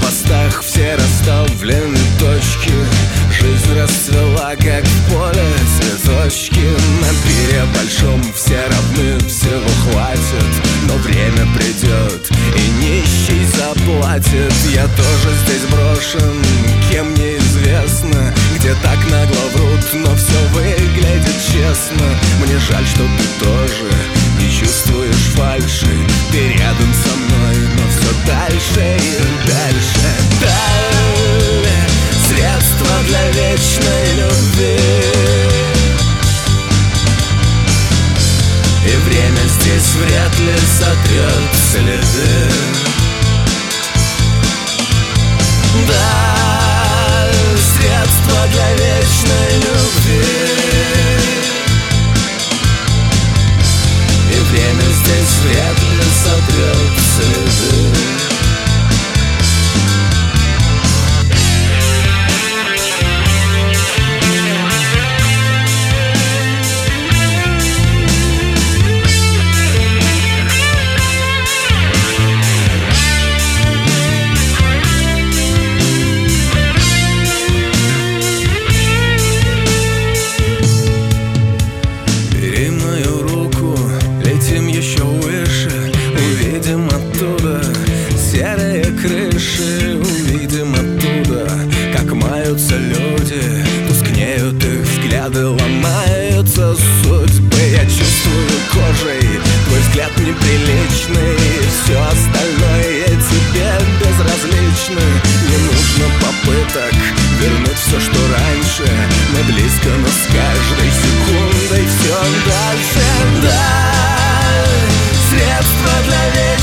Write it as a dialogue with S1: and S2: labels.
S1: постах все расставлены точки. Жизнь расцвела, как в поле цветочки. На пире большом все равны, всего хватит. Но время придет, и нищий заплатит. Я тоже здесь брошен, кем неизвестно, где так нагло врут, но все выглядит честно. Мне жаль, что ты тоже не чувствуешь фальши. Ты рядом со мной, но все дальше и дальше. Даль, средство для вечной любви. И время здесь вряд ли сотрет следы. Да, средство для вечной любви. И время здесь вряд ли сотрет следы. Серые крыши, увидим оттуда, как маются люди, тускнеют их взгляды, ломаются судьбы. Я чувствую кожей твой взгляд неприличный, и все остальное тебе безразлично. Не нужно попыток вернуть все, что раньше. Мы близко, но с каждой секундой все дальше. Да, средства для веры.